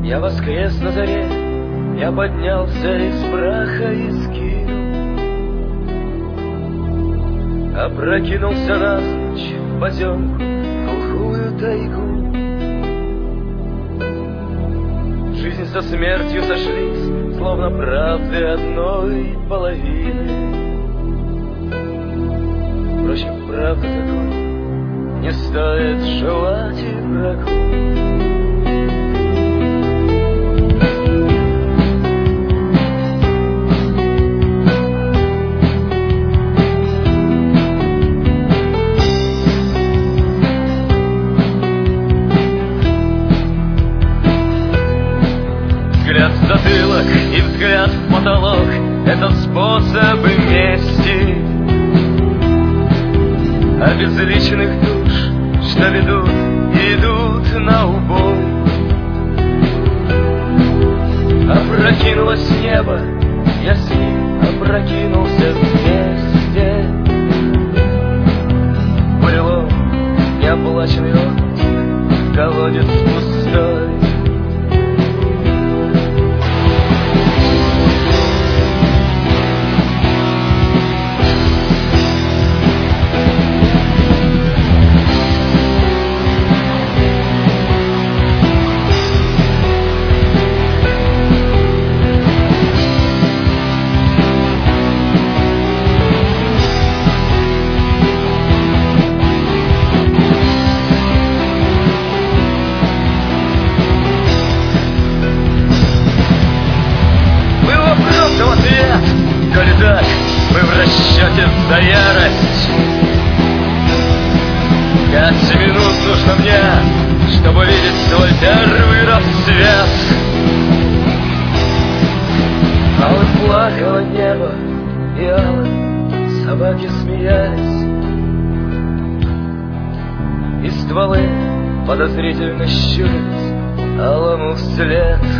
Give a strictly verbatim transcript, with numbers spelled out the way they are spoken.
Я воскрес на заре, я поднялся из праха и скинул, опрокинулся навзничь в поземку, в глухую тайгу. Жизнь со смертью сошлись, словно правды одной половины. Впрочем, правда такой не стоит желать и врагу. Взгляд в затылок и взгляд в потолок — это способы мести обезличенных душ, что ведут и идут на убой. Опрокинулось небо, я с ним опрокинулся вместе. Бурелом неоплаченный отпуск, колодец пустой. Коли так, мы в расчете за ярость. Пять минут нужно мне, чтобы видеть твой первый рассвет. Алым плакало небо, и алым собаки смеялись, и стволы подозрительно щурились алому вслед.